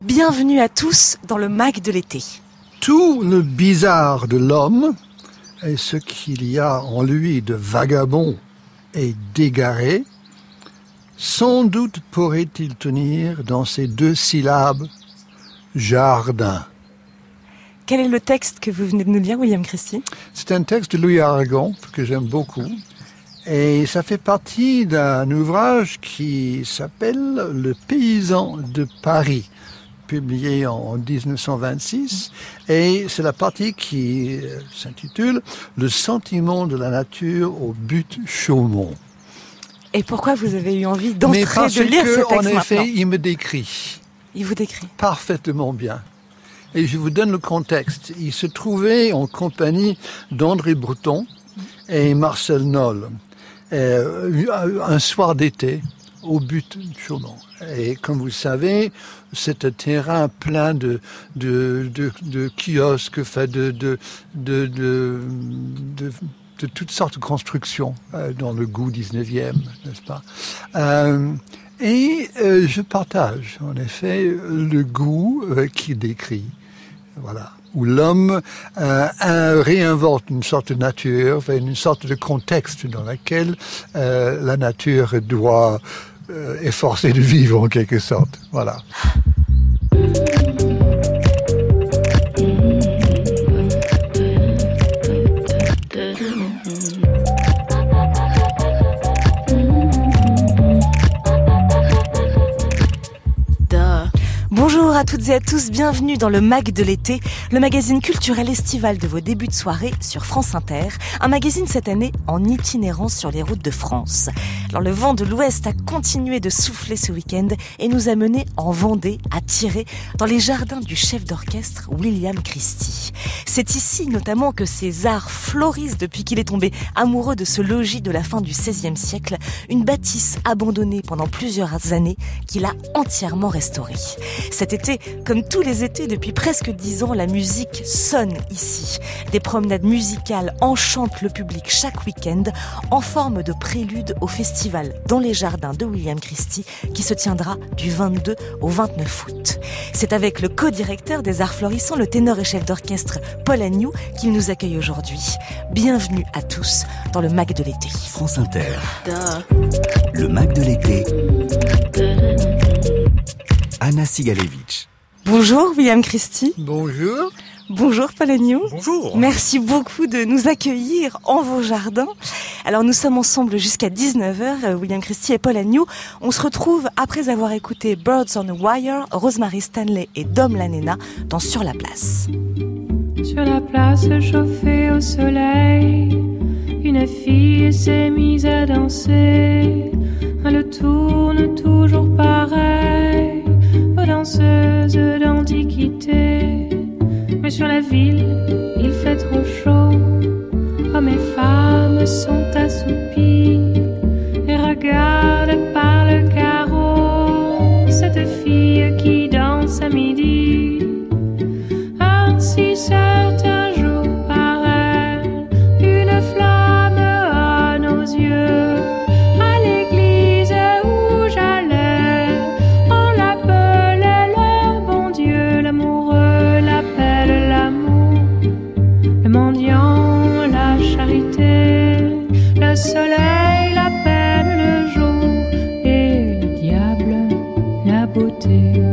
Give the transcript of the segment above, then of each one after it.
Bienvenue à tous dans le MAG de l'été. Tout le bizarre de l'homme et ce qu'il y a en lui de vagabond et d'égaré, sans doute pourrait-il tenir dans ces deux syllabes « jardin ». Quel est le texte que vous venez de nous lire, William Christie ? C'est un texte de Louis Aragon que j'aime beaucoup. Et ça fait partie d'un ouvrage qui s'appelle « Le paysan de Paris », publié en 1926. Et c'est la partie qui s'intitule « Le sentiment de la nature au but Chaumont ». Et pourquoi vous avez eu envie d'entrer, de lire ce texte maintenant ? En effet, il me décrit. Il vous décrit. Parfaitement bien. Et je vous donne le contexte. Il se trouvait en compagnie d'André Breton et Marcel Noll, un soir d'été au but Chaumont. Et comme vous le savez, c'est un terrain plein de kiosques, de toutes sortes de constructions dans le goût 19e, n'est-ce pas ? Je partage, en effet, le goût qu'il décrit. Voilà. Où l'homme réinvente une sorte de nature, une sorte de contexte dans lequel la nature doit efforcer de vivre en quelque sorte. Voilà. Bonjour à toutes et à tous, bienvenue dans le MAG de l'été, le magazine culturel estival de vos débuts de soirée sur France Inter, un magazine cette année en itinérance sur les routes de France. Alors le vent de l'Ouest a continué de souffler ce week-end et nous a menés en Vendée à tirer dans les jardins du chef d'orchestre William Christie. C'est ici notamment que ses arts florissent depuis qu'il est tombé amoureux de ce logis de la fin du XVIe siècle, une bâtisse abandonnée pendant plusieurs années qu'il a entièrement restaurée. Cet été, comme tous les étés depuis presque 10 ans, la musique sonne ici. Des promenades musicales enchantent le public chaque week-end en forme de prélude au festival dans les jardins de William Christie qui se tiendra du 22 au 29 août. C'est avec le co-directeur des Arts Florissants, le ténor et chef d'orchestre Paul Agnew, qu'il nous accueille aujourd'hui. Bienvenue à tous dans le MAG de l'été. France Inter. Le MAG de l'été. Anna Sigalevitch. Bonjour William Christie. Bonjour. Bonjour Paul Agnew. Bonjour. Merci beaucoup de nous accueillir en vos jardins. Alors nous sommes ensemble jusqu'à 19h, William Christie et Paul Agnew. On se retrouve après avoir écouté Birds on a Wire, Rosemary Stanley et Dom Lanena dans Sur la place. Sur la place chauffée au soleil, une fille s'est mise à danser. Elle tourne toujours pareil, aux danseuses d'antiquité. Mais sur la ville, il fait trop chaud. Hommes et femmes sont assoupies et regardent par le carreau cette fille qui danse à midi. Ainsi certains jours paraît une flamme à nos yeux. À l'église où j'allais, on l'appelait le bon Dieu. L'amoureux l'appelle l'amour, le mendiant la charité, le soleil l'appelle le jour et le diable la beauté.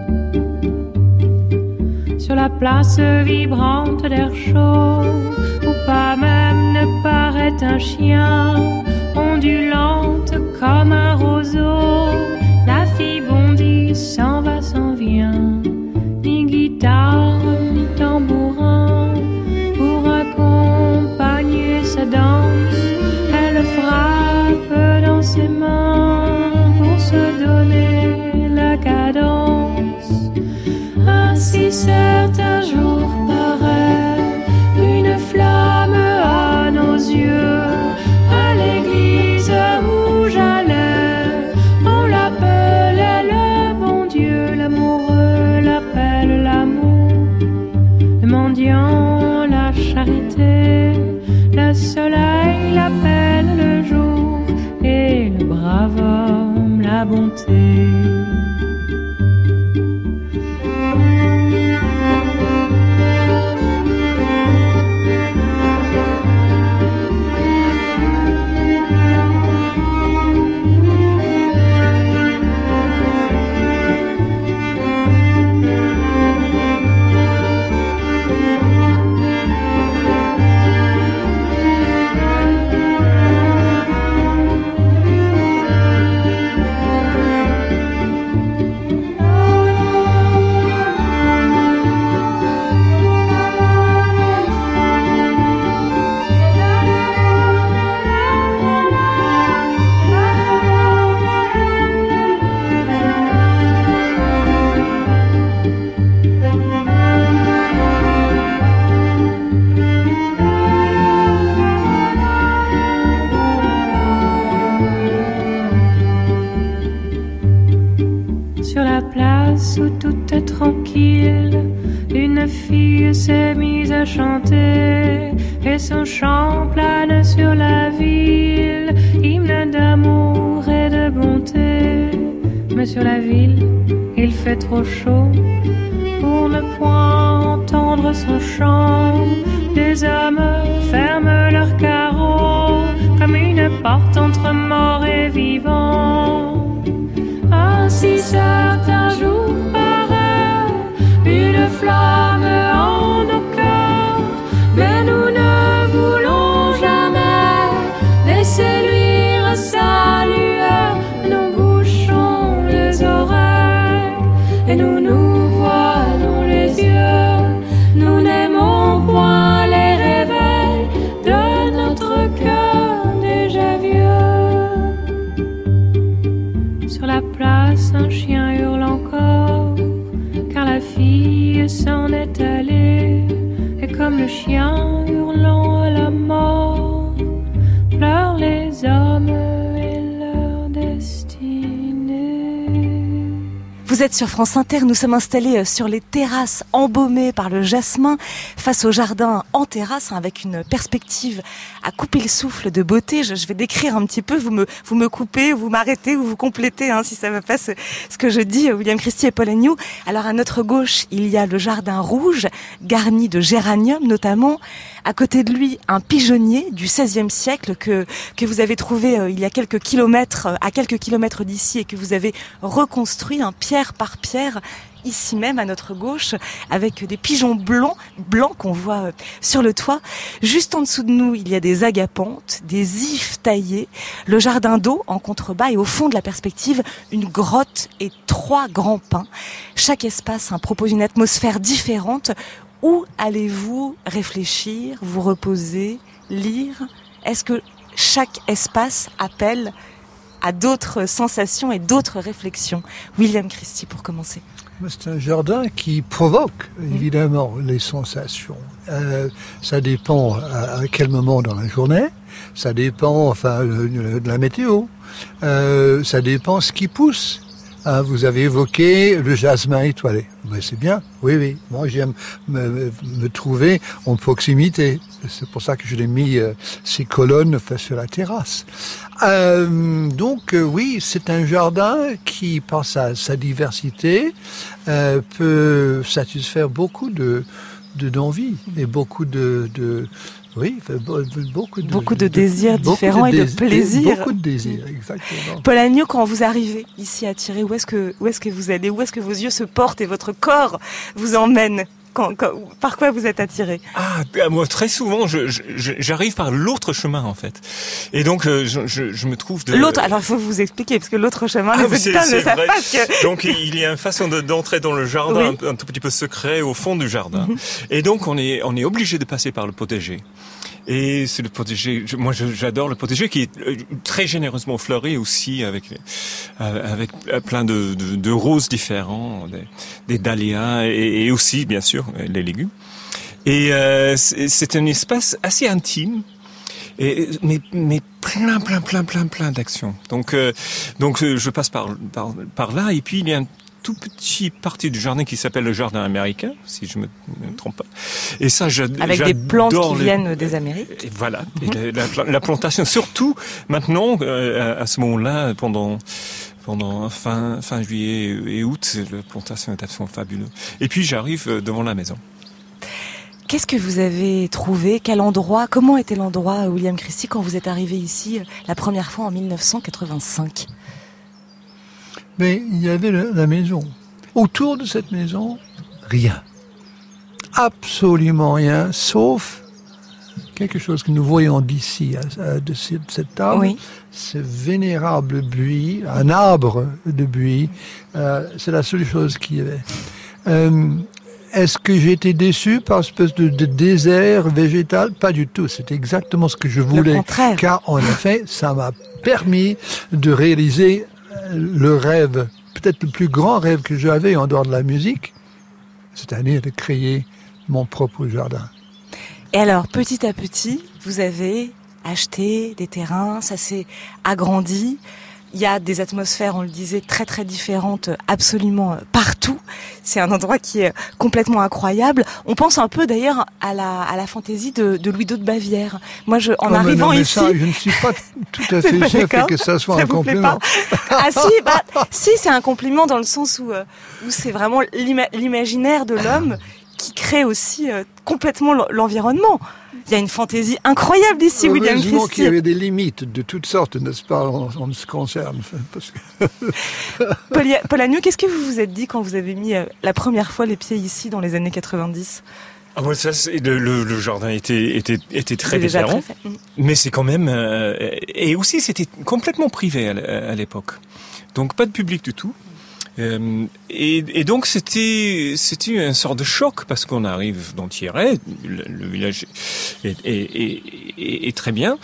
Sur la place vibrante d'air chaud, où pas même ne paraît un chien, ondulante comme un roseau, la fille bondit, s'en va, s'en vient, ni guitare, ni tambourin, pour accompagner sa danse, elle frappe dans ses mains, pour se donner la cadence. Ainsi certains jours paraît une flamme à nos yeux. À l'église où j'allais, on l'appelait le bon Dieu. L'amoureux l'appelle l'amour, le mendiant la charité, le soleil l'appelle le jour et le brave homme la bonté. Sur la place où tout est tranquille, une fille s'est mise à chanter et son chant plane sur la ville, hymne d'amour et de bonté. Mais sur la ville, il fait trop chaud pour ne point entendre son chant. Les hommes ferment leurs carreaux comme une porte entre mort et vivant. Ainsi certains jours paraît une flamme en nos cœurs, mais nous ne voulons jamais laisser luire sa lueur. Nous bouchons les oreilles et nous nous voilons les yeux. Nous n'aimons point les réveils de notre cœur déjà vieux. Sur la place, un chien hurle encore, car la fille s'en est allée. Et comme le chien hurlant à la mort, pleurent les hommes et leur destinée. Vous êtes sur France Inter, nous sommes installés sur les terrasses embaumées par le jasmin, face au jardin en terrasse, avec une perspective à couper le souffle de beauté. Je vais décrire un petit peu, vous me coupez, vous m'arrêtez ou vous complétez, si ça va pas ce que je dis, William Christie et Paul Agnew. Alors à notre gauche, il y a le jardin rouge, garni de géraniums notamment. À côté de lui, un pigeonnier du XVIe siècle que vous avez trouvé il y a quelques kilomètres, à quelques kilomètres d'ici, et que vous avez reconstruit, pierre par pierre, ici même à notre gauche, avec des pigeons blancs qu'on voit sur le toit. Juste en dessous de nous, il y a des agapantes, des ifs taillés, le jardin d'eau en contrebas, et au fond de la perspective, une grotte et 3 grands pins. Chaque espace propose une atmosphère différente. Où allez-vous réfléchir, vous reposer, lire? Est-ce que chaque espace appelle à d'autres sensations et d'autres réflexions? William Christie, pour commencer. C'est un jardin qui provoque évidemment les sensations. Ça dépend à quel moment dans la journée, ça dépend de la météo, ça dépend ce qui pousse. Vous avez évoqué le jasmin étoilé. Ben, c'est bien, oui. Moi, j'aime me trouver en proximité. C'est pour ça que je l'ai mis ces colonnes sur la terrasse. Oui, c'est un jardin qui, par sa diversité, peut satisfaire beaucoup d'envie et beaucoup oui, beaucoup de désirs différents et de plaisirs. Beaucoup de désirs, exactement. Paul Agnew, quand vous arrivez ici à Thierry, où est-ce que vous allez? Où est-ce que vos yeux se portent et votre corps vous emmène? Par quoi vous êtes attiré? Moi, très souvent, j'arrive par l'autre chemin, en fait. Et donc, je me trouve de... L'autre, alors il faut vous expliquer, parce que l'autre chemin, les auditeurs ne savent pas que... Donc, il y a une façon d'entrer dans le jardin, oui. un tout petit peu secret, au fond du jardin. Et donc, on est obligé de passer par le potager. Et c'est le potager, moi j'adore le potager qui est très généreusement fleuri aussi avec plein de roses différents, des dahlias et aussi bien sûr les légumes. Et c'est un espace assez intime. Mais plein d'actions. Donc je passe par là et puis il y a un tout petit partie du jardin qui s'appelle le jardin américain, si je me trompe pas. Et ça, avec des plantes qui viennent des Amériques. Et voilà. Et la plantation, surtout maintenant, à ce moment-là, pendant fin juillet et août, la plantation est absolument fabuleuse. Et puis j'arrive devant la maison. Qu'est-ce que vous avez trouvé? Quel endroit? Comment était l'endroit, William Christie, quand vous êtes arrivé ici la première fois en 1985? Mais il y avait la maison. Autour de cette maison, rien. Absolument rien, sauf quelque chose que nous voyons d'ici, de cette table. Oui. Ce vénérable buis, un arbre de buis. C'est la seule chose qu'il y avait. Est-ce que j'ai été déçu par une espèce de désert végétal? Pas du tout. C'était exactement ce que je voulais. Le contraire. Car en effet, ça m'a permis de réaliser le rêve, peut-être le plus grand rêve que j'avais en dehors de la musique, cette année de créer mon propre jardin. Et alors, petit à petit, vous avez acheté des terrains, ça s'est agrandi. Il y a des atmosphères, on le disait, très très différentes absolument partout. C'est un endroit qui est complètement incroyable. On pense un peu d'ailleurs à la fantaisie de Louis II de Bavière. Moi, en arrivant ici... Ça, je ne suis pas tout à fait sûr que ça soit un compliment. Ah si, c'est un compliment dans le sens où c'est vraiment l'imaginaire de l'homme qui crée aussi complètement l'environnement. Il y a une fantaisie incroyable ici, William Christie. Heureusement qu'il y avait des limites de toutes sortes, n'est-ce pas, en ce qui concerne. Parce que... Paul Agneau, qu'est-ce que vous vous êtes dit quand vous avez mis la première fois les pieds ici dans les années 90 ? Ah ouais, ça, le jardin était très différent, mais c'est quand même et aussi c'était complètement privé à l'époque, donc pas de public du tout. Et donc c'était une sorte de choc parce qu'on arrive dans Thierret, le village est très bien,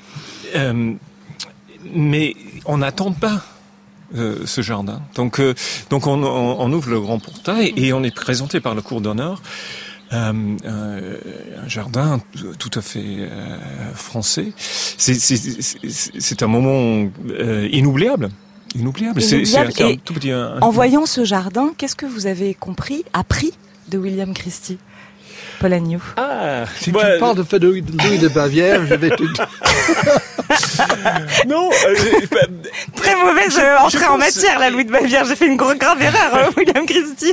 mais on n'attend pas ce jardin. Donc on ouvre le grand portail et on est présenté par le cour d'honneur. Un jardin tout à fait français. C'est un moment inoubliable. C'est un tout petit. En voyant ce jardin, qu'est-ce que vous avez appris de William Christie, Paul Agneau? Si tu parles de Louis de Bavière, je vais te dire. Non. Très mauvaise entrée en matière, la Louis de Bavière. J'ai fait une grave erreur, William Christie.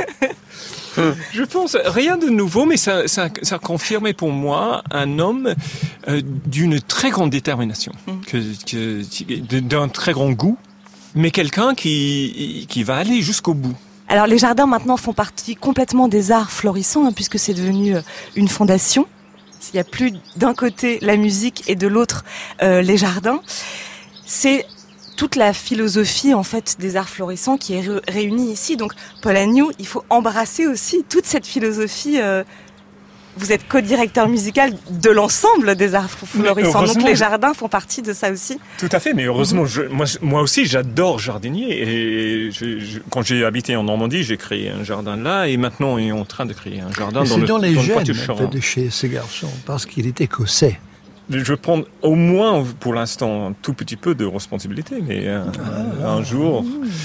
Je pense rien de nouveau, mais ça confirmait pour moi un homme d'une très grande détermination, d'un très grand goût, mais quelqu'un qui va aller jusqu'au bout. Alors les jardins maintenant font partie complètement des arts florissants, puisque c'est devenu une fondation. Il n'y a plus d'un côté la musique et de l'autre les jardins. C'est toute la philosophie en fait des arts florissants qui est réunie ici. Donc Paul Agneau, il faut embrasser aussi toute cette philosophie. Vous êtes co-directeur musical de l'ensemble des arts florissants, donc les jardins font partie de ça aussi. Tout à fait, mais heureusement, moi aussi j'adore jardinier et quand j'ai habité en Normandie, j'ai créé un jardin là et maintenant on est en train de créer un jardin dans les gènes de chez ces garçons parce qu'il est écossais. Je prends au moins, pour l'instant, un tout petit peu de responsabilité, mais un jour,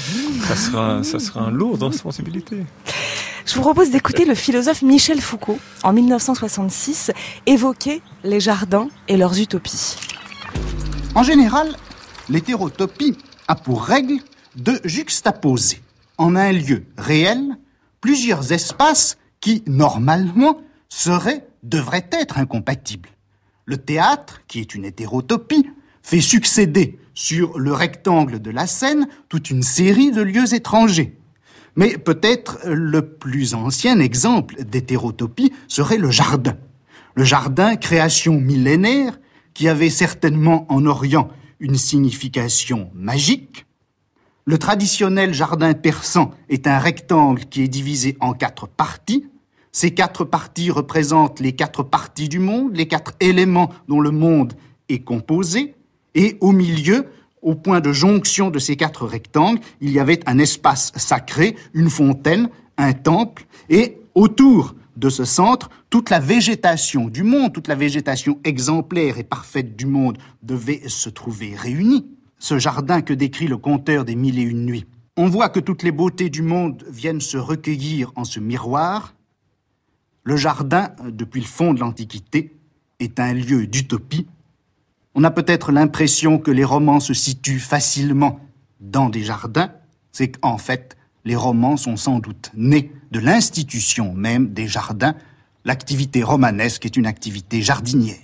ça sera un lourd de responsabilité. Je vous propose d'écouter le philosophe Michel Foucault, en 1966, évoquer les jardins et leurs utopies. En général, l'hétérotopie a pour règle de juxtaposer en un lieu réel plusieurs espaces qui, normalement, devraient être incompatibles. Le théâtre, qui est une hétérotopie, fait succéder sur le rectangle de la scène toute une série de lieux étrangers. Mais peut-être le plus ancien exemple d'hétérotopie serait le jardin. Le jardin, création millénaire, qui avait certainement en Orient une signification magique. Le traditionnel jardin persan est un rectangle qui est divisé en 4 parties. Ces 4 parties représentent les 4 parties du monde, les 4 éléments dont le monde est composé. Et au milieu, au point de jonction de ces 4 rectangles, il y avait un espace sacré, une fontaine, un temple. Et autour de ce centre, toute la végétation du monde, toute la végétation exemplaire et parfaite du monde devait se trouver réunie. Ce jardin que décrit le conteur des 1001 nuits. On voit que toutes les beautés du monde viennent se recueillir en ce miroir. Le jardin, depuis le fond de l'Antiquité, est un lieu d'utopie. On a peut-être l'impression que les romans se situent facilement dans des jardins. C'est qu'en fait, les romans sont sans doute nés de l'institution même des jardins. L'activité romanesque est une activité jardinière.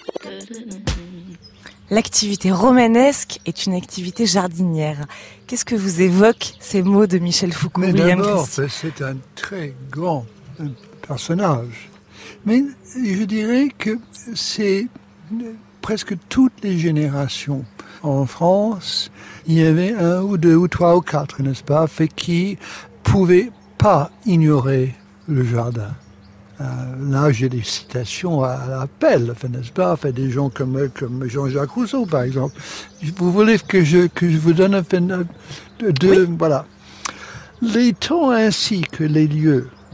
L'activité romanesque est une activité jardinière. Qu'est-ce que vous évoquent ces mots de Michel Foucault, William Christie ? C'est un très grand personnage. Mais je dirais que c'est presque toutes les générations. En France, il y avait 1 ou 2 ou 3 ou 4, n'est-ce pas, qui pouvaient pas ignorer le jardin. Là, j'ai des citations à l'appel, n'est-ce pas, des gens comme Jean-Jacques Rousseau, par exemple. Vous voulez que je vous donne oui. Voilà. Les temps ainsi que les lieux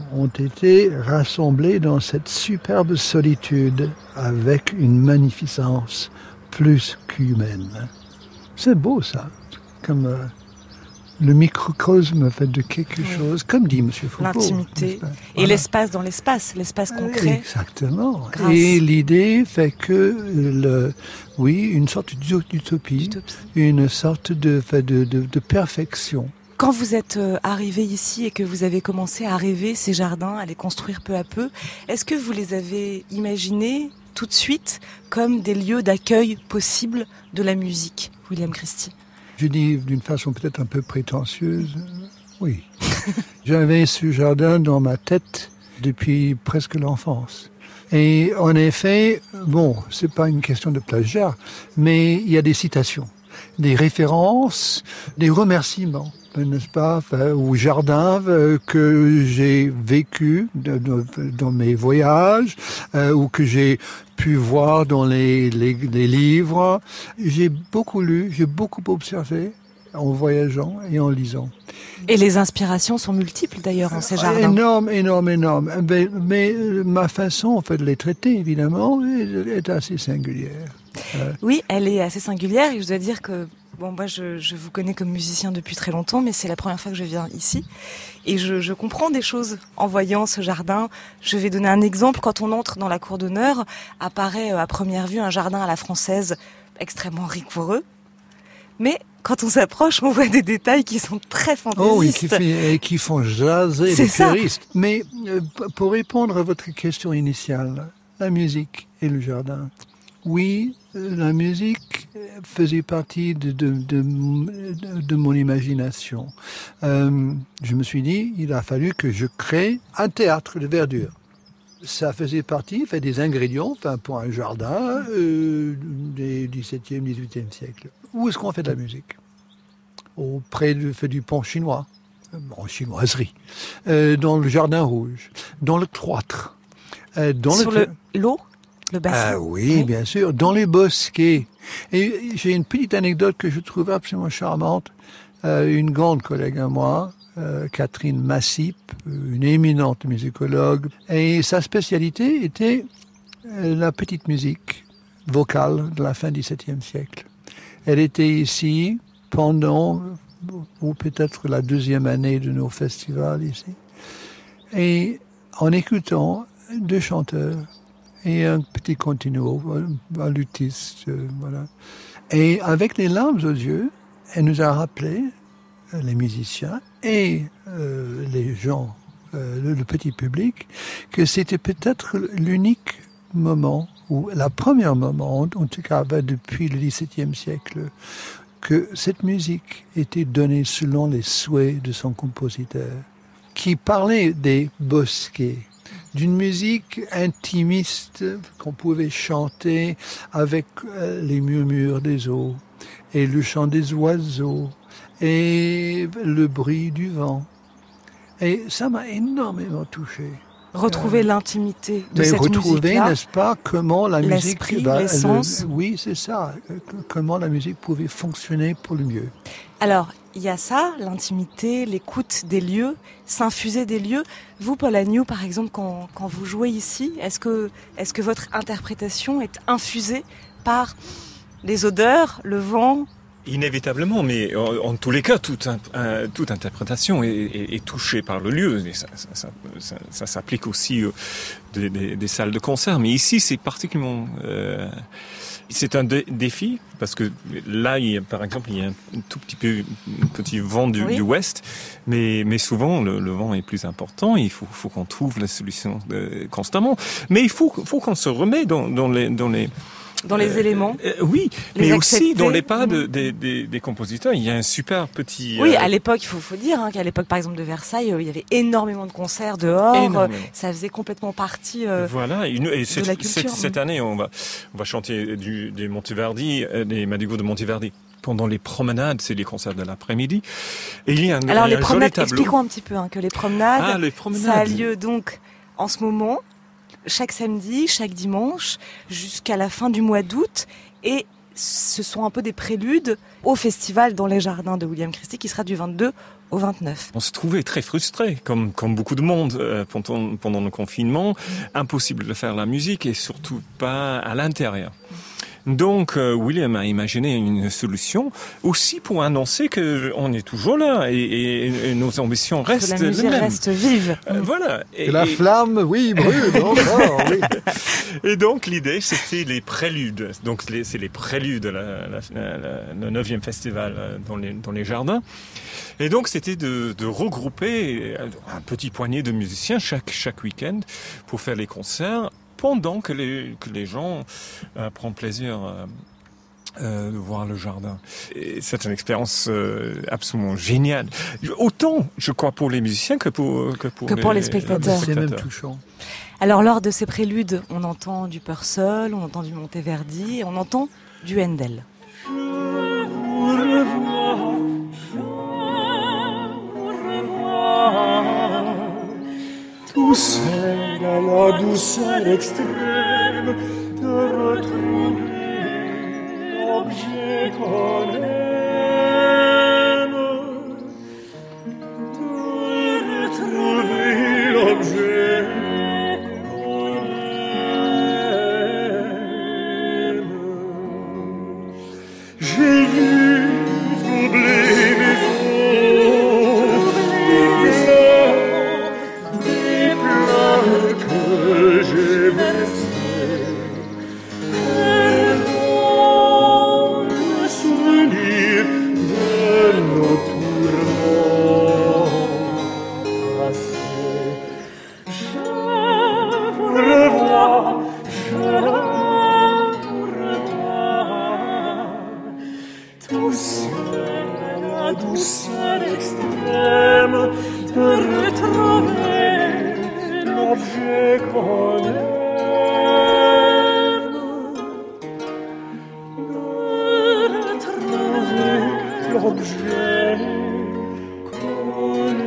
ont été rassemblés dans cette superbe solitude avec une magnificence plus qu'humaine. C'est beau ça, comme le microcosme fait de quelque chose, comme dit M. Foucault. L'intimité voilà. et l'espace dans l'espace concret. Exactement. Grâce. Et l'idée fait que, une sorte d'utopie, une sorte de perfection. Quand vous êtes arrivé ici et que vous avez commencé à rêver ces jardins, à les construire peu à peu, est-ce que vous les avez imaginés tout de suite comme des lieux d'accueil possibles de la musique, William Christie? Je dis d'une façon peut-être un peu prétentieuse, oui. J'avais ce jardin dans ma tête depuis presque l'enfance. Et en effet, c'est pas une question de plagiat, mais il y a des citations, des références, des remerciements, n'est-ce pas, au jardin que j'ai vécu dans mes voyages, ou que j'ai pu voir dans les livres. J'ai beaucoup lu, j'ai beaucoup observé en voyageant et en lisant. Et les inspirations sont multiples d'ailleurs en ces jardins. Énorme. Mais ma façon de les traiter, évidemment, est assez singulière. Oui, elle est assez singulière et je dois dire que moi je vous connais comme musicien depuis très longtemps, mais c'est la première fois que je viens ici et je comprends des choses en voyant ce jardin. Je vais donner un exemple. Quand on entre dans la cour d'honneur, apparaît à première vue un jardin à la française extrêmement rigoureux, mais quand on s'approche, on voit des détails qui sont très fantaisistes. Et qui font jaser les puristes. Mais pour répondre à votre question initiale, la musique et le jardin. Oui, la musique faisait partie de mon imagination. Je me suis dit, il a fallu que je crée un théâtre de verdure. Ça faisait partie des ingrédients pour un jardin des 17e, 18e siècle. Où est-ce qu'on fait de la musique? Auprès du pont chinois, en chinoiserie, dans le jardin rouge, dans le cloître. Sur l'eau? Le bassin. Ah oui, bien sûr, dans les bosquets. Et j'ai une petite anecdote que je trouve absolument charmante. Une grande collègue à moi, Catherine Massip, une éminente musicologue, et sa spécialité était la petite musique vocale de la fin du XVIIe siècle. Elle était ici pendant, ou peut-être la deuxième année de nos festivals ici, et en écoutant deux chanteurs, et un petit continuo, un luthiste, voilà. Et avec les larmes aux yeux, elle nous a rappelé, les musiciens et les gens, le petit public, que c'était peut-être l'unique moment, ou la première moment, en tout cas depuis le XVIIe siècle, que cette musique était donnée selon les souhaits de son compositeur, qui parlait des bosquets, d'une musique intimiste qu'on pouvait chanter avec les murmures des eaux et le chant des oiseaux et le bruit du vent. Et ça m'a énormément touché. Retrouver l'intimité de cette musique-là. Retrouver, n'est-ce pas, comment la musique... L'esprit, l'essence. Oui, c'est ça. Comment la musique pouvait fonctionner pour le mieux. Alors, il y a ça, l'intimité, l'écoute des lieux, s'infuser des lieux. Vous, Paul Agnew, par exemple, quand vous jouez ici, est-ce que votre interprétation est infusée par les odeurs, le vent? Inévitablement, mais en tous les cas, toute interprétation est touchée par le lieu. Et ça s'applique aussi des salles de concert. Mais ici, c'est particulièrement... c'est un défi, parce que là, par exemple, il y a un tout petit vent du ouest, mais souvent, le vent est plus important. Il faut qu'on trouve la solution constamment. Mais il faut qu'on se remette dans les éléments. Oui, les mais accepter. Aussi dans les pas des compositeurs. Il y a un super petit... Oui, à l'époque, il faut dire qu'à l'époque, par exemple, de Versailles, il y avait énormément de concerts dehors. Ça faisait complètement partie voilà. Et de la culture. Cette année, on va chanter des Monteverdi, des Madrigaux de Monteverdi. Pendant les promenades, c'est les concerts de l'après-midi. Et il y a Alors, les promenades, expliquons un petit peu que les promenades, ça a lieu donc en ce moment, chaque samedi, chaque dimanche, jusqu'à la fin du mois d'août. Et ce sont un peu des préludes au festival dans les jardins de William Christie qui sera du 22 au 29. On se trouvait très frustrés, comme beaucoup de monde pendant le confinement. Impossible de faire la musique et surtout pas à l'intérieur. Donc, William a imaginé une solution aussi pour annoncer qu'on est toujours là et nos ambitions restent les mêmes. Que la musique reste vive. Voilà. Et la flamme, oui, brûle encore, oui. Et donc, l'idée, c'était les préludes. Donc, c'est les préludes de le 9e festival dans les jardins. Et donc, c'était de regrouper un petit poignet de musiciens chaque week-end pour faire les concerts, pendant que les gens prennent plaisir de voir le jardin. Et c'est une expérience absolument géniale. Autant, je crois, pour les musiciens que pour les spectateurs. C'est même touchant. Alors, lors de ces préludes, on entend du Purcell, on entend du Monteverdi, et on entend du Handel. Tout seul à la douceur extrême de retrouver l'objet qu'on aime, de retrouver l'objet qu'on aime. J'ai vu troubler mes que j'ai versé, et dans le souvenir de nos tourments passés. Je vous revois, je vous revois, tout seul à la douceur extrême de retrouver l'objet qu'on aime, de retrouver l'objet qu'on aime.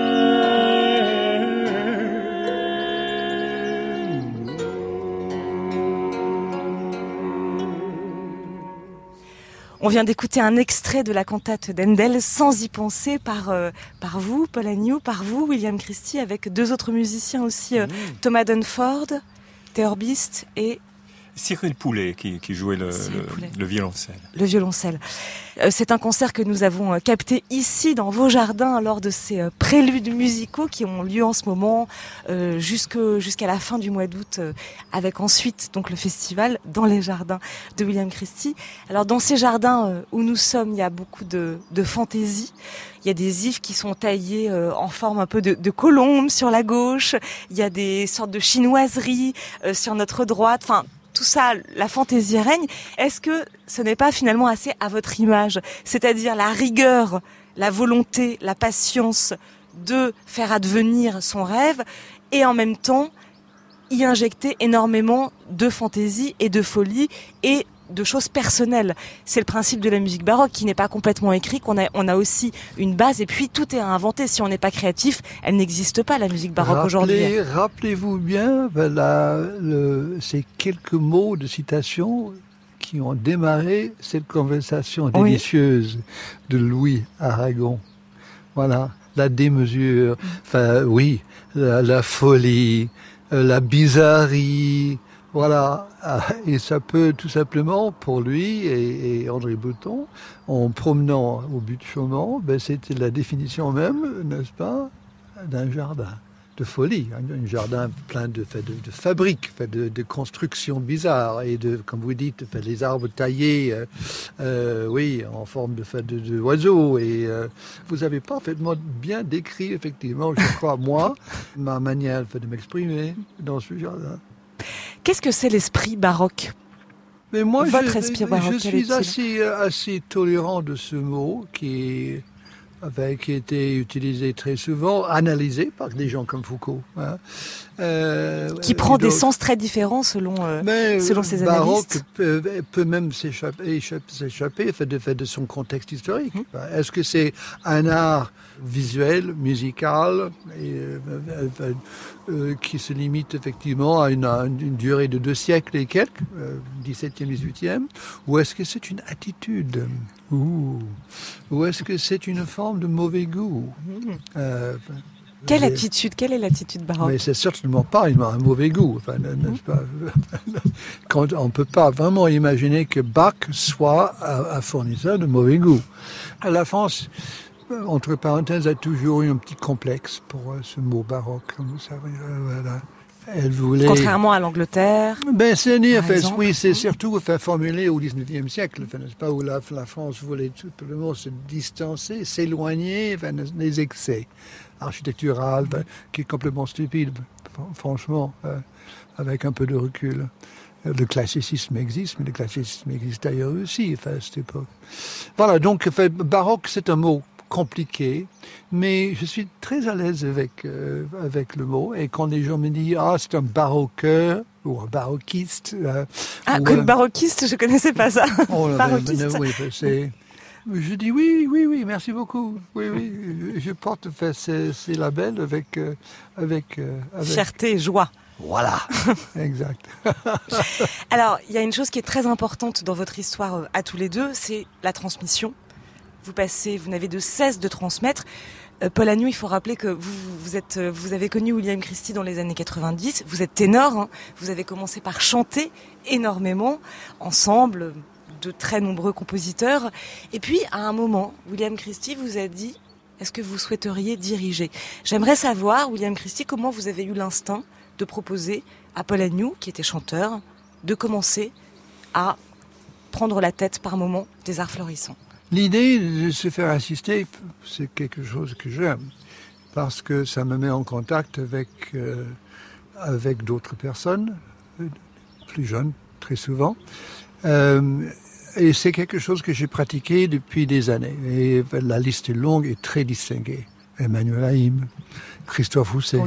On vient d'écouter un extrait de la cantate d'Handel, Sans y penser, par vous, Paul Agnew, par vous, William Christie, avec deux autres musiciens aussi, Thomas Dunford, Theor Beast et Cyril Poulet qui jouait le violoncelle. Le violoncelle. C'est un concert que nous avons capté ici dans vos jardins lors de ces préludes musicaux qui ont lieu en ce moment jusqu'à la fin du mois d'août, avec ensuite donc le festival dans les jardins de William Christie. Alors dans ces jardins où nous sommes, il y a beaucoup de fantaisie. Il y a des ifs qui sont taillés en forme un peu de colombe sur la gauche. Il y a des sortes de chinoiseries sur notre droite. Enfin, tout ça, la fantaisie règne. Est-ce que ce n'est pas finalement assez à votre image? C'est-à-dire la rigueur, la volonté, la patience de faire advenir son rêve et en même temps y injecter énormément de fantaisie et de folie et de choses personnelles. C'est le principe de la musique baroque qui n'est pas complètement écrit, on a aussi une base et puis tout est à inventer. Si on n'est pas créatif, elle n'existe pas, la musique baroque aujourd'hui. Rappelez-vous bien ces quelques mots de citation qui ont démarré cette conversation délicieuse de Louis Aragon. Voilà, la démesure, la folie, la bizarrerie. Voilà, et ça peut tout simplement, pour lui et André Breton, en promenant au but de Chaumont, c'était la définition même, n'est-ce pas, d'un jardin de folie, un jardin plein de fabriques, de constructions bizarres et comme vous dites, les arbres taillés, en forme de oiseaux. Et vous avez parfaitement bien décrit, effectivement, je crois, moi, ma manière de m'exprimer dans ce jardin. Qu'est-ce que c'est l'esprit baroque? Mais moi, votre esprit baroque, je suis assez tolérant de ce mot qui a été utilisé très souvent, analysé par des gens comme Foucault. Qui prend des sens très différents selon ses analystes. Baroque peut même s'échapper de son contexte historique. Est-ce que c'est un art visuel, musical, qui se limite effectivement à une durée de 2 siècles et quelques, 17e, 18e, ou est-ce que c'est une attitude Ou est-ce que c'est une forme de mauvais goût? Quelle est l'attitude baroque? Mais c'est certainement pas un mauvais goût. Enfin, n'est-ce pas? Quand on ne peut pas vraiment imaginer que Bach soit un fournisseur de mauvais goût. La France, entre parenthèses, a toujours eu un petit complexe pour ce mot baroque, comme vous savez. Voilà. Elle voulait... Contrairement à l'Angleterre. Oui, c'est surtout formulé au XIXe siècle, n'est-ce pas, où la France voulait tout simplement se distancer, s'éloigner des excès architectural, qui est complètement stupide, franchement, avec un peu de recul. Le classicisme existe, mais le classicisme existe ailleurs aussi, à cette époque. Voilà, donc baroque, c'est un mot compliqué, mais je suis très à l'aise avec le mot, et quand les gens me disent « Ah, c'est un baroqueur » ou un baroquiste... baroquiste, je connaissais pas ça. Baroquiste. Oui, je dis oui, merci beaucoup. Oui, je porte ces labels avec fierté et joie. Voilà, exact. Alors, il y a une chose qui est très importante dans votre histoire à tous les deux, c'est la transmission. Vous n'avez de cesse de transmettre. Paul Agnew, il faut rappeler que vous avez connu William Christie dans les années 90. Vous êtes ténor, hein. Vous avez commencé par chanter énormément ensemble, de très nombreux compositeurs. Et puis, à un moment, William Christie vous a dit « Est-ce que vous souhaiteriez diriger ?» J'aimerais savoir, William Christie, comment vous avez eu l'instinct de proposer à Paul Agnew, qui était chanteur, de commencer à prendre la tête par moment des Arts Florissants. L'idée de se faire assister, c'est quelque chose que j'aime, parce que ça me met en contact avec d'autres personnes, plus jeunes, très souvent. Et c'est quelque chose que j'ai pratiqué depuis des années. Et la liste est longue et très distinguée. Emmanuel Haïm, Christophe Housset,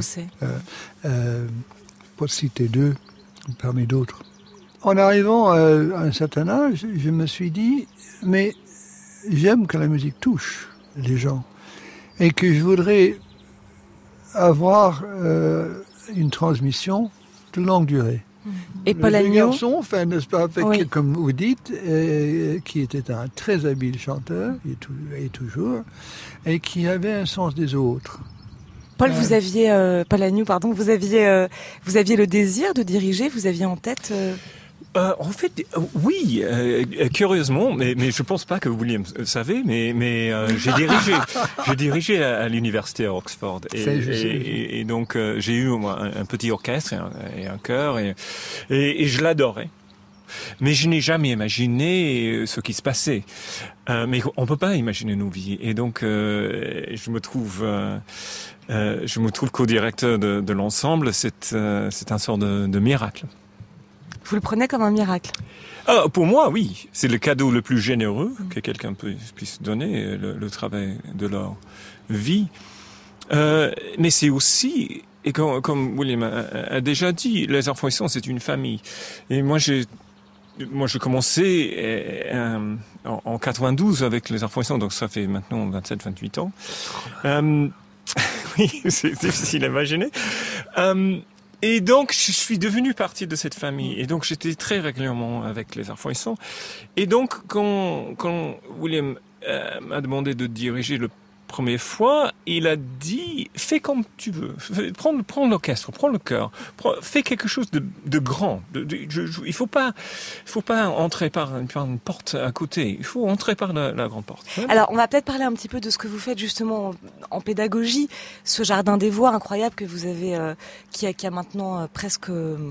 pour citer deux, parmi d'autres. En arrivant à un certain âge, je me suis dit, mais j'aime que la musique touche les gens et que je voudrais avoir une transmission de longue durée. Et Paul Agnew, n'est-ce pas, comme vous dites, qui était un très habile chanteur, et toujours, et qui avait un sens des autres. Paul Agnew, vous aviez le désir de diriger, vous aviez en tête... En fait, oui, curieusement, mais je pense pas que William savait, mais j'ai dirigé à l'université à Oxford, et donc j'ai eu un petit orchestre et un chœur, et je l'adorais. Mais je n'ai jamais imaginé ce qui se passait. Mais on peut pas imaginer nos vies, et donc je me trouve co-directeur de l'ensemble. C'est un sort de miracle. Vous le prenez comme un miracle? Pour moi, oui. C'est le cadeau le plus généreux que quelqu'un puisse donner, le travail de leur vie. Mais c'est aussi, et comme William a déjà dit, les Arts Florissants, c'est une famille. Et moi, j'ai commencé en 92 avec les Arts Florissants, donc ça fait maintenant 27-28 ans. Oui, c'est difficile à imaginer. Et donc, je suis devenu partie de cette famille. Et donc, j'étais très régulièrement avec les Arts Florissants. Et donc, quand William m'a demandé de diriger le première fois, il a dit « Fais comme tu veux. Prends l'orchestre, prends le chœur. Fais quelque chose de grand. Il faut pas entrer par une porte à côté. Il faut entrer par la grande porte. » Alors, on va peut-être parler un petit peu de ce que vous faites justement en pédagogie. Ce Jardin des Voix incroyable que vous avez, qui a maintenant presque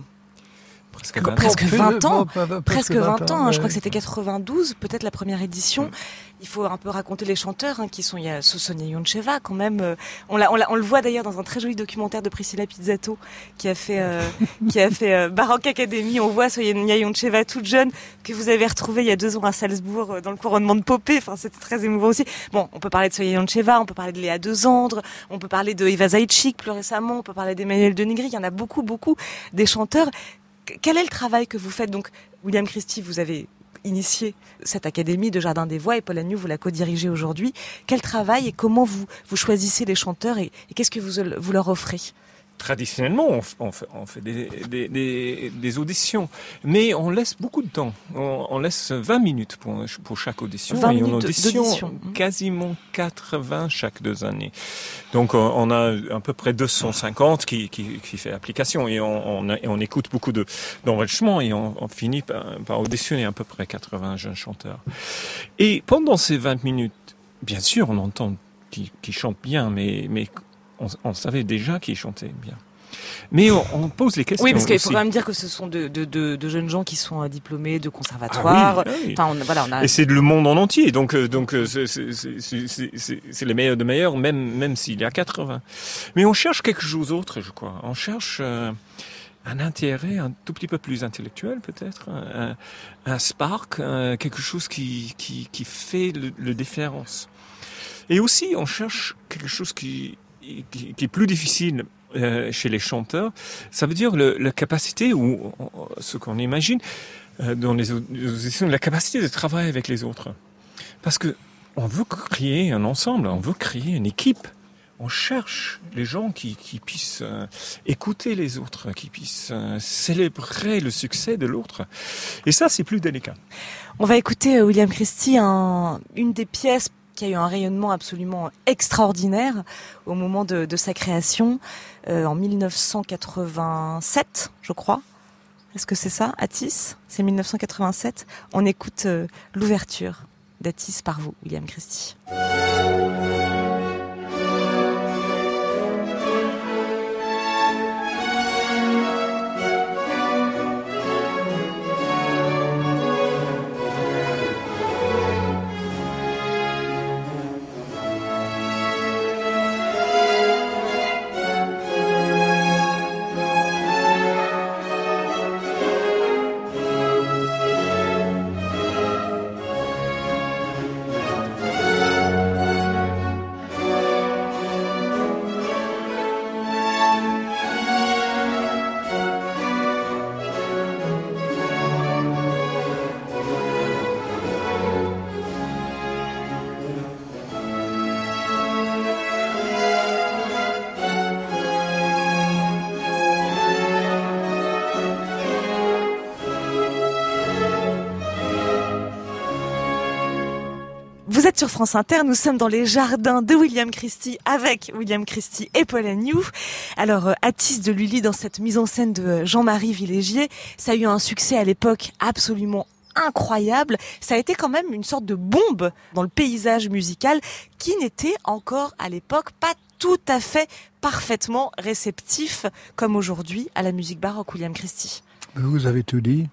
20 ans. Presque 20 ans. Je crois que c'était 92, peut-être la première édition. Il faut un peu raconter les chanteurs qui sont. Il y a Sonia Yoncheva quand même. On le voit d'ailleurs dans un très joli documentaire de Priscilla Pizzato qui a fait Baroque Academy. On voit Sonia Yoncheva toute jeune que vous avez retrouvée il y a 2 ans à Salzbourg dans le couronnement de Popé. Enfin, c'était très émouvant aussi. Bon, on peut parler de Sonia Yoncheva, on peut parler de Léa Dezandre, on peut parler de Eva Zaïtchik plus récemment, on peut parler d'Emmanuel Denigri. Il y en a beaucoup des chanteurs. Quel est le travail que vous faites? Donc, William Christie, vous avez initié cette académie de Jardin des Voix et Paul Agnew, vous la co-dirigez aujourd'hui. Quel travail et comment vous choisissez les chanteurs et qu'est-ce que vous leur offrez? traditionnellement, on fait des auditions, mais on laisse beaucoup de temps. On laisse 20 minutes pour chaque audition. 20 et on minutes auditionne quasiment 80 chaque 2 années. Donc on a à peu près 250 qui fait application et on écoute beaucoup d'enregistrements et on finit par auditionner à peu près 80 jeunes chanteurs. Et pendant ces 20 minutes, bien sûr, on entend qu'ils chantent bien, mais on savait déjà qu'ils chantaient bien. Mais on pose les questions. Oui, parce qu'il faut aussi. quand même dire que ce sont de jeunes gens qui sont diplômés de conservatoires. Oui. Enfin, on a... Et c'est le monde en entier, donc c'est les meilleurs de meilleurs, même s'il y a 80. Mais on cherche quelque chose d'autre, je crois. On cherche un intérêt un tout petit peu plus intellectuel, peut-être, un spark, quelque chose qui fait le différence. Et aussi, on cherche quelque chose qui est plus difficile chez les chanteurs. Ça veut dire la capacité, ou ce qu'on imagine dans les auditions, la capacité de travailler avec les autres. Parce que on veut créer un ensemble, on veut créer une équipe. On cherche les gens qui puissent écouter les autres, qui puissent célébrer le succès de l'autre. Et ça, c'est plus délicat. On va écouter William Christie, une des pièces qui a eu un rayonnement absolument extraordinaire au moment de sa création, en 1987, je crois. Est-ce que c'est ça, Atis ? C'est 1987. On écoute l'ouverture d'Atis par vous, William Christie. Vous êtes sur France Inter, nous sommes dans les jardins de William Christie avec William Christie et Paul Agnew. Alors, Atis de Lully dans cette mise en scène de Jean-Marie Villégier, ça a eu un succès à l'époque absolument incroyable. Ça a été quand même une sorte de bombe dans le paysage musical qui n'était encore à l'époque pas tout à fait parfaitement réceptif comme aujourd'hui à la musique baroque, William Christie. Vous avez tout dit.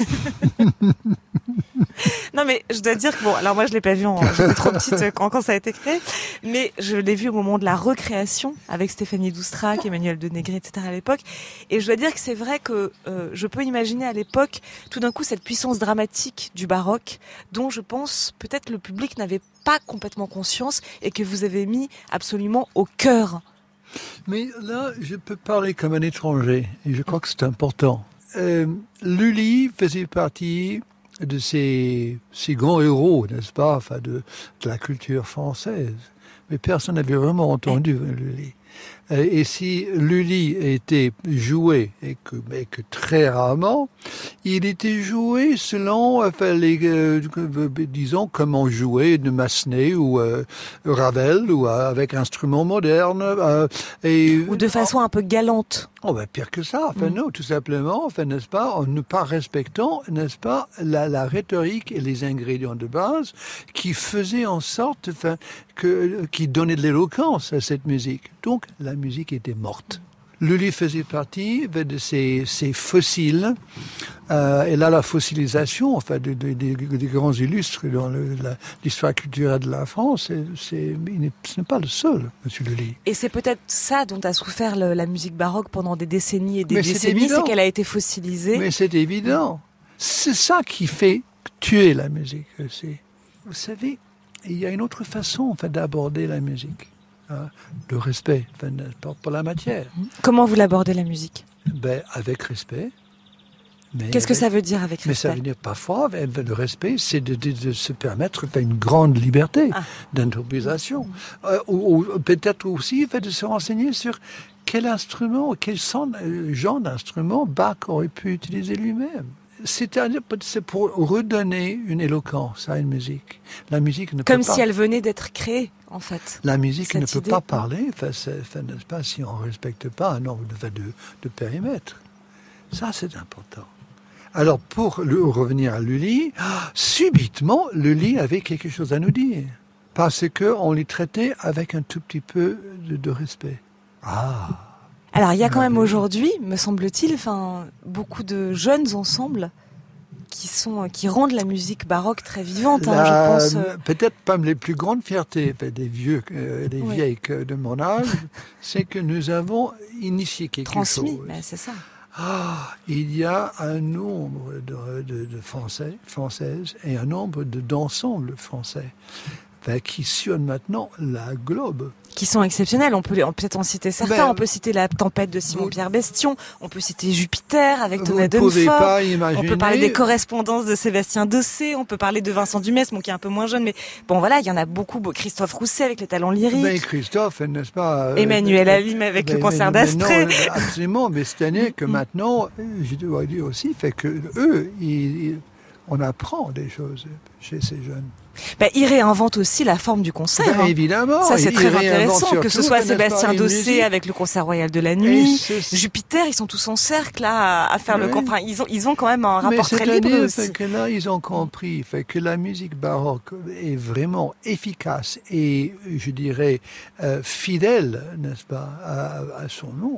Non mais je dois dire que bon, alors moi je l'ai pas vu, j'étais trop petite quand ça a été créé, mais je l'ai vu au moment de la recréation avec Stéphanie Doustrac, Emmanuel Denegré, etc. à l'époque, et je dois dire que c'est vrai que je peux imaginer à l'époque tout d'un coup cette puissance dramatique du baroque dont je pense peut-être le public n'avait pas complètement conscience et que vous avez mis absolument au cœur. Mais là, je peux parler comme un étranger et je crois que c'est important. Lully faisait partie de ces grands héros, n'est-ce pas, enfin de la culture française. Mais personne n'avait vraiment entendu Lully. Et si Lully était joué, et que très rarement, il était joué selon, enfin, disons, comment jouer de Massenet ou Ravel, ou avec instruments modernes. Ou de façon un peu galante. Oh ben pire que ça, enfin non, tout simplement, enfin n'est-ce pas, en ne pas respectant, n'est-ce pas, la rhétorique et les ingrédients de base qui faisaient en sorte, enfin, qui donnaient de l'éloquence à cette musique. Donc la musique était morte. Lully faisait partie de ces fossiles, et là la fossilisation, enfin, des grands illustres dans l'histoire culturelle de la France, ce n'est pas le seul, Monsieur Lully. Et c'est peut-être ça dont a souffert la musique baroque pendant des décennies et des décennies, c'est qu'elle a été fossilisée. Mais c'est évident. C'est ça qui fait tuer la musique. Vous savez, il y a une autre façon, enfin, d'aborder la musique. De respect, enfin, pour la matière. Comment vous l'abordez, la musique ? Ben, avec respect, Qu'est-ce que ça veut dire avec respect? Mais ça veut dire parfois, le respect, c'est de se permettre une grande liberté d'improvisation. Ou peut-être aussi de se renseigner sur quel instrument, quel genre d'instrument Bach aurait pu utiliser lui-même. C'est-à-dire, c'est pour redonner une éloquence à une musique. La musique ne peut Comme pas... si elle venait d'être créée, en fait. La musique ne peut idée. pas parler, n'est-ce pas, si on ne respecte pas un nombre de périmètres. Ça, c'est important. Alors, pour revenir à Lully, subitement, Lully avait quelque chose à nous dire. Parce qu'on les traitait avec un tout petit peu de respect. Alors, il y a quand même aujourd'hui, me semble-t-il, beaucoup de jeunes ensembles qui rendent la musique baroque très vivante, je pense. Peut-être pas les plus grandes fiertés des vieilles de mon âge, c'est que nous avons initié quelque chose. Transmis, c'est ça. Il y a un nombre de Françaises et un nombre d'ensembles français qui sillonnent maintenant la globe. Qui sont exceptionnels. On peut peut-être en citer certains. On peut citer La Tempête de Simon-Pierre Bestion. On peut citer Jupiter avec Thomas Dunford. On peut parler des Correspondances de Sébastien Dossé. On peut parler de Vincent Dumès, qui est un peu moins jeune. Mais bon, voilà, il y en a beaucoup. Christophe Rousset avec Les Talents lyriques. Christophe, n'est-ce pas Emmanuel Halim avec Le Concert d'Astrée. Absolument. Mais c'est-à-dire que maintenant, je dois dire aussi, que eux, on apprend des choses chez ces jeunes. Ils réinventent aussi la forme du concert. Évidemment. Ça, c'est très intéressant. Que ce soit Sébastien Dossé avec le Concert Royal de la Nuit, Jupiter, ils sont tous en cercle là, à faire le concert. Ils ont quand même un rapport très libre aussi. Que là, ils ont compris que la musique baroque est vraiment efficace et, je dirais, fidèle, n'est-ce pas, à son nom,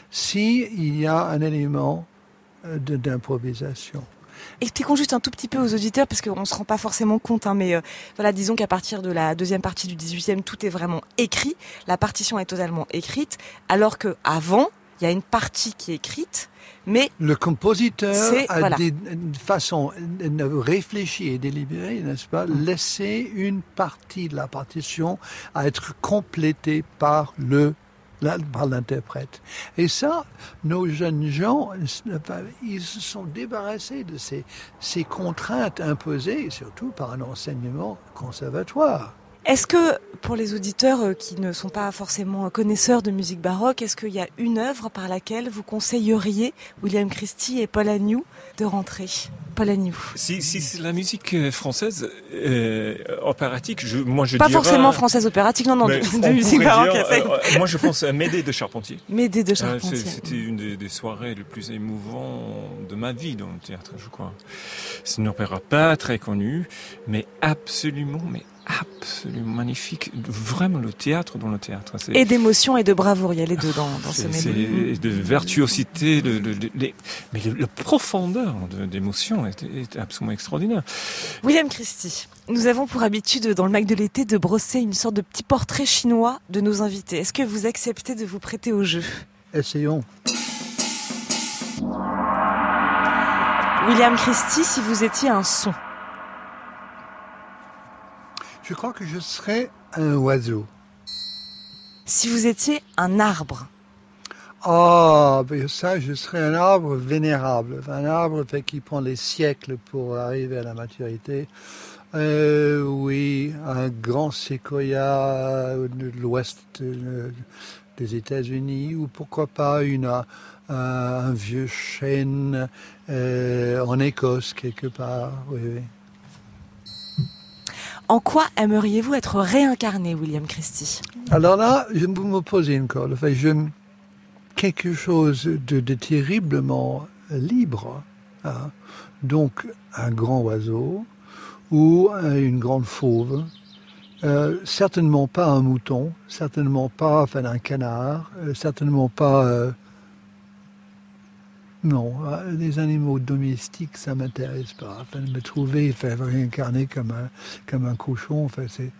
s'il y a un élément d'improvisation. Expliquons juste un tout petit peu aux auditeurs, parce qu'on ne se rend pas forcément compte, mais disons qu'à partir de la deuxième partie du 18e, tout est vraiment écrit, la partition est totalement écrite, alors qu'avant, il y a une partie qui est écrite, mais... Le compositeur a des façons réfléchies et délibérées, n'est-ce pas, laisser une partie de la partition à être complétée par l'interprète. Et ça, nos jeunes gens, ils se sont débarrassés de ces contraintes imposées, surtout par un enseignement conservatoire. Est-ce que, pour les auditeurs qui ne sont pas forcément connaisseurs de musique baroque, est-ce qu'il y a une œuvre par laquelle vous conseilleriez William Christie et Paul Agnew de rentrer? Paul Agnew. Si c'est la musique française opératique, moi je pas dirais... Pas forcément française opératique, non, de musique baroque. Moi je pense à Médée de Charpentier. Médée de Charpentier. C'était une des soirées les plus émouvantes de ma vie dans le théâtre, je crois. C'est une opéra pas très connue, mais absolument magnifique. Vraiment le théâtre dans le théâtre. Et d'émotion et de bravoure, il y a les deux dans ce Médée. De virtuosité, mais la profondeur d'émotion est absolument extraordinaire. William Christie, nous avons pour habitude dans le Mac de l'été de brosser une sorte de petit portrait chinois de nos invités. Est-ce que vous acceptez de vous prêter au jeu? Essayons. William Christie, si vous étiez un son? Je crois que je serais un oiseau. Si vous étiez un arbre? Ça, je serais un arbre vénérable. Un arbre qui prend des siècles pour arriver à la maturité. Oui, un grand séquoia de l'ouest des États-Unis, ou pourquoi pas un vieux chêne en Écosse, quelque part. Oui. En quoi aimeriez-vous être réincarné, William Christie? Alors là, vous me posez une colle. Quelque chose de terriblement libre. Donc, un grand oiseau ou une grande fauve. Certainement pas un mouton, certainement pas un canard, certainement pas... Non, les animaux domestiques, ça m'intéresse pas. Me trouver réincarné comme un cochon, c'est...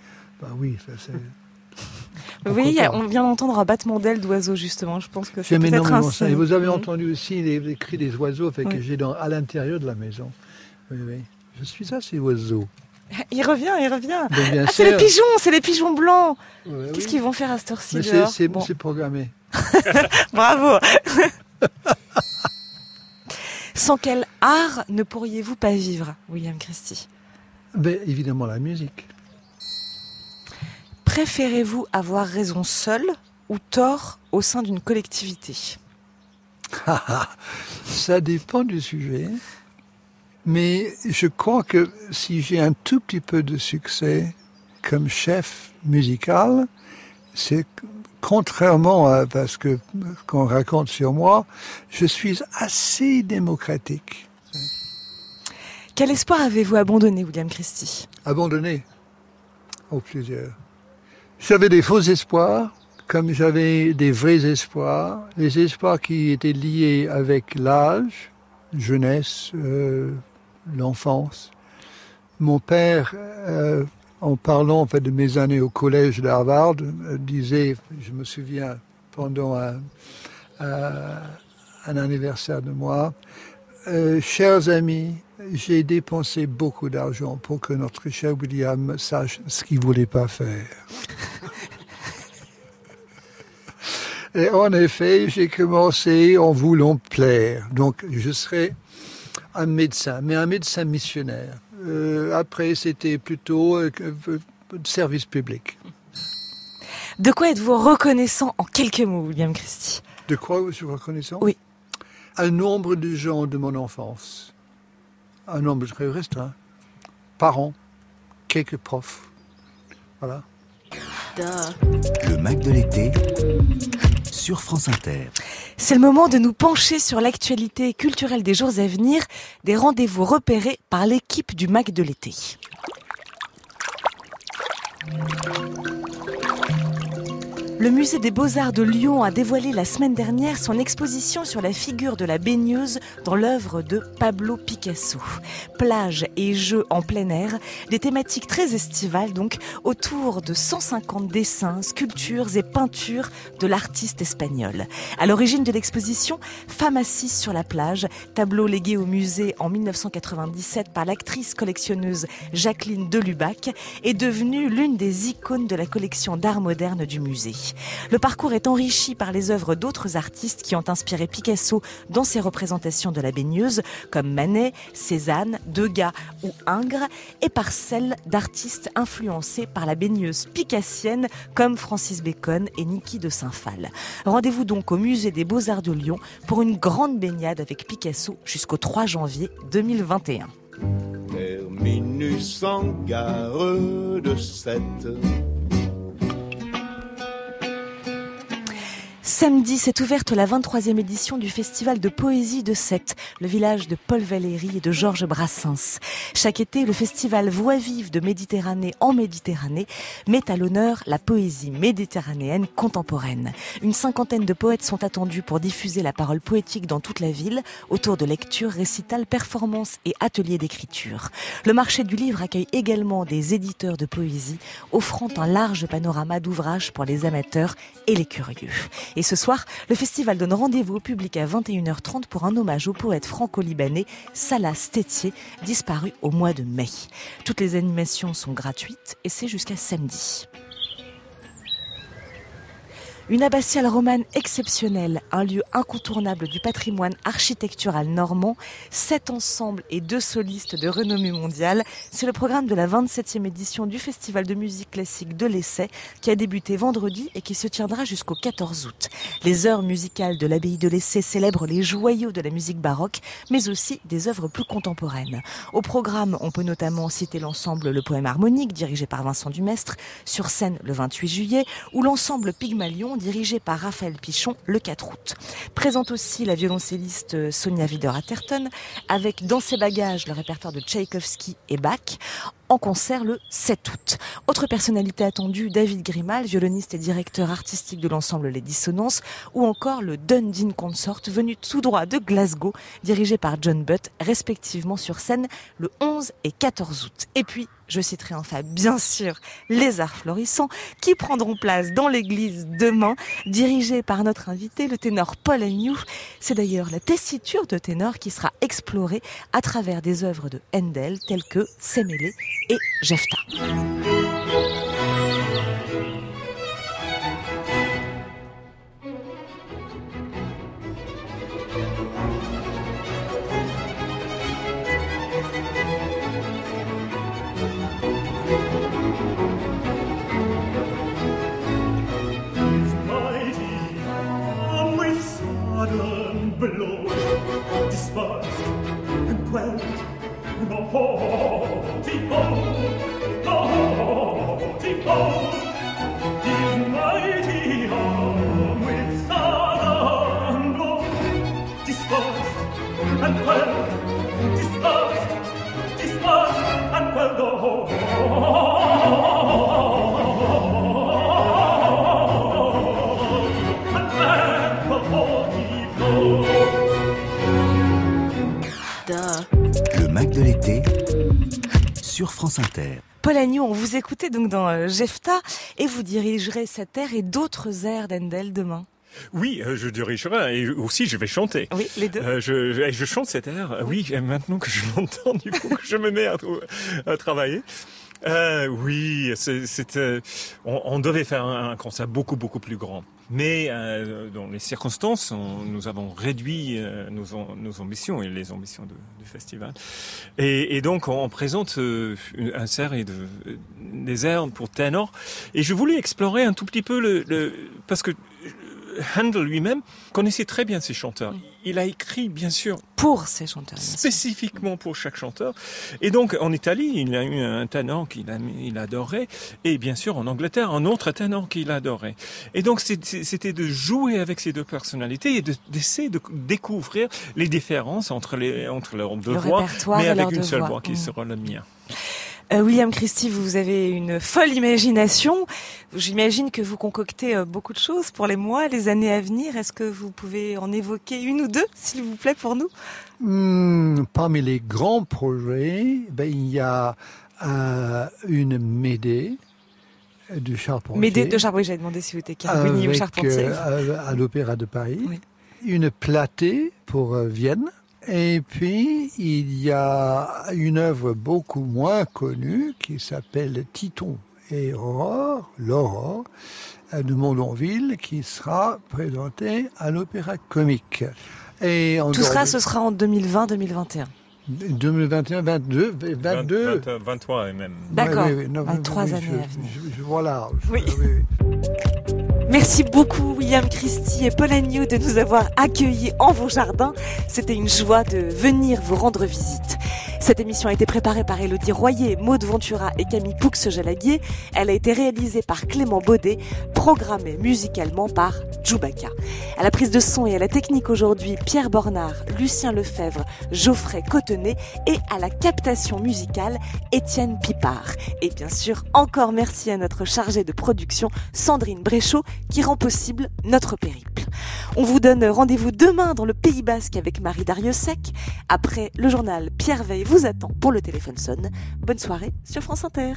Oui, on vient d'entendre un battement d'ailes d'oiseau, justement. Je pense que c'est peut-être un signe. Et vous avez entendu aussi les cris des oiseaux que j'ai à l'intérieur de la maison. Oui. Je suis assez oiseau. Il revient. C'est les pigeons blancs. Qu'est-ce qu'ils vont faire à cette heure-ci dehors? C'est programmé. Bravo. Sans quel art ne pourriez-vous pas vivre, William Christie? Ben, évidemment la musique. Préférez-vous avoir raison seul ou tort au sein d'une collectivité? Ça dépend du sujet. Mais je crois que si j'ai un tout petit peu de succès comme chef musical, c'est contrairement à ce qu'on raconte sur moi, je suis assez démocratique. Quel espoir avez-vous abandonné, William Christie? Abandonné? Oh, plusieurs. J'avais des faux espoirs, comme j'avais des vrais espoirs. Les espoirs qui étaient liés avec l'âge, jeunesse, l'enfance. Mon père, en parlant en fait, de mes années au collège d'Harvard, disait, je me souviens, pendant un anniversaire de moi, chers amis, j'ai dépensé beaucoup d'argent pour que notre cher William sache ce qu'il ne voulait pas faire. Et en effet, j'ai commencé en voulant plaire. Donc, je serais un médecin, mais un médecin missionnaire. Après, c'était plutôt service public. De quoi êtes-vous reconnaissant en quelques mots, William Christie? De quoi je suis reconnaissant? Oui. Un nombre de gens de mon enfance. Un nombre très restreint. Parents, quelques profs. Voilà. Le Mac de l'été sur France Inter. C'est le moment de nous pencher sur l'actualité culturelle des jours à venir, des rendez-vous repérés par l'équipe du Mac de l'été. Le musée des Beaux-Arts de Lyon a dévoilé la semaine dernière son exposition sur la figure de la baigneuse dans l'œuvre de Pablo Picasso. Plage et jeux en plein air, des thématiques très estivales donc, autour de 150 dessins, sculptures et peintures de l'artiste espagnol. À l'origine de l'exposition, Femme assise sur la plage, tableau légué au musée en 1997 par l'actrice collectionneuse Jacqueline Delubac, est devenue l'une des icônes de la collection d'art moderne du musée. Le parcours est enrichi par les œuvres d'autres artistes qui ont inspiré Picasso dans ses représentations de la baigneuse, comme Manet, Cézanne, Degas ou Ingres, et par celles d'artistes influencés par la baigneuse picassienne, comme Francis Bacon et Niki de Saint-Phal. Rendez-vous donc au musée des Beaux-Arts de Lyon pour une grande baignade avec Picasso jusqu'au 3 janvier 2021. Terminus en gare de 7. Samedi s'est ouverte la 23e édition du Festival de poésie de Sète, le village de Paul Valéry et de Georges Brassens. Chaque été, le festival Voix vive de Méditerranée en Méditerranée met à l'honneur la poésie méditerranéenne contemporaine. Une cinquantaine de poètes sont attendus pour diffuser la parole poétique dans toute la ville, autour de lectures, récitals, performances et ateliers d'écriture. Le marché du livre accueille également des éditeurs de poésie, offrant un large panorama d'ouvrages pour les amateurs et les curieux. Et ce soir, le festival donne rendez-vous au public à 21h30 pour un hommage au poète franco-libanais Salah Stétier, disparu au mois de mai. Toutes les animations sont gratuites et c'est jusqu'à samedi. Une abbatiale romane exceptionnelle, un lieu incontournable du patrimoine architectural normand, 7 ensembles et 2 solistes de renommée mondiale. C'est le programme de la 27e édition du Festival de musique classique de l'Essai qui a débuté vendredi et qui se tiendra jusqu'au 14 août. Les heures musicales de l'abbaye de l'Essai célèbrent les joyaux de la musique baroque, mais aussi des œuvres plus contemporaines. Au programme, on peut notamment citer l'ensemble Le Poème harmonique, dirigé par Vincent Dumestre, sur scène le 28 juillet, ou l'ensemble Pygmalion, dirigé par Raphaël Pichon le 4 août. Présente aussi la violoncelliste Sonia Wider-Atherton, avec dans ses bagages le répertoire de Tchaïkovski et Bach, en concert le 7 août. Autre personnalité attendue, David Grimal, violoniste et directeur artistique de l'ensemble Les Dissonances, ou encore le Dundee Consort, venu tout droit de Glasgow, dirigé par John Butt, respectivement sur scène le 11 et 14 août. Et puis, je citerai enfin, bien sûr, les Arts Florissants, qui prendront place dans l'église demain, dirigé par notre invité, le ténor Paul Agnew. C'est d'ailleurs la tessiture de ténor qui sera explorée à travers des œuvres de Handel, telles que Semele et Jefta. blood dispersed and quelled the haughty foe. The haughty foe, his mighty arm with southern blow dispersed and quelled, dispersed and quelled the haughty Le Mac de l'été sur France Inter. Paul Agneau, on vous écoutait donc dans Jephta et vous dirigerez cette air et d'autres airs d'Handel demain. Oui, je dirigerai et aussi je vais chanter. Oui, les deux. Je chante cet air. Oui, maintenant que je l'entends, du coup, que je me mets à travailler. Oui, on devait faire un concert beaucoup plus grand. Mais dans les circonstances, nous avons réduit nos ambitions et les ambitions du festival. Et donc, on présente un série des airs pour ténor. Et je voulais explorer un tout petit peu parce que Handel lui-même connaissait très bien ses chanteurs. Il a écrit, bien sûr, pour ces chanteurs, spécifiquement pour chaque chanteur. Et donc, en Italie, il a eu un ténor qu'il adorait. Et bien sûr, en Angleterre, un autre ténor qu'il adorait. Et donc, c'était de jouer avec ces deux personnalités et d'essayer de découvrir les différences entre leurs deux voix, mais avec une seule voix qui sera la mienne. William Christie, vous avez une folle imagination. J'imagine que vous concoctez beaucoup de choses pour les mois, les années à venir. Est-ce que vous pouvez en évoquer une ou deux, s'il vous plaît, pour nous ? Parmi les grands projets, il y a une Médée de Charpentier. Médée de Charpentier, j'avais demandé si vous étiez Carboni ou Charpentier. À l'Opéra de Paris. Oui. Une Platée pour Vienne. Et puis, il y a une œuvre beaucoup moins connue qui s'appelle Titon et Aurore, l'Aurore, de Mondonville, qui sera présentée à l'Opéra Comique. Et tout ça, ce sera en 2020-2021. 2021, 22, 23 et même. D'accord, oui, 3 années à venir. Voilà. Oui. Merci beaucoup William Christie et Paul Agneau de nous avoir accueillis en vos jardins. C'était une joie de venir vous rendre visite. Cette émission a été préparée par Élodie Royer, Maude Ventura et Camille Poux-Jalaguier. Elle a été réalisée par Clément Baudet, programmée musicalement par Djoubaka. À la prise de son et à la technique aujourd'hui, Pierre Bornard, Lucien Lefebvre, Geoffrey Cotenay et à la captation musicale, Étienne Pipard. Et bien sûr, encore merci à notre chargée de production, Sandrine Bréchot, qui rend possible notre périple. On vous donne rendez-vous demain dans le Pays Basque avec Marie Dariussec. Après le journal, Pierre Veil vous attend pour le téléphone sonne. Bonne soirée sur France Inter.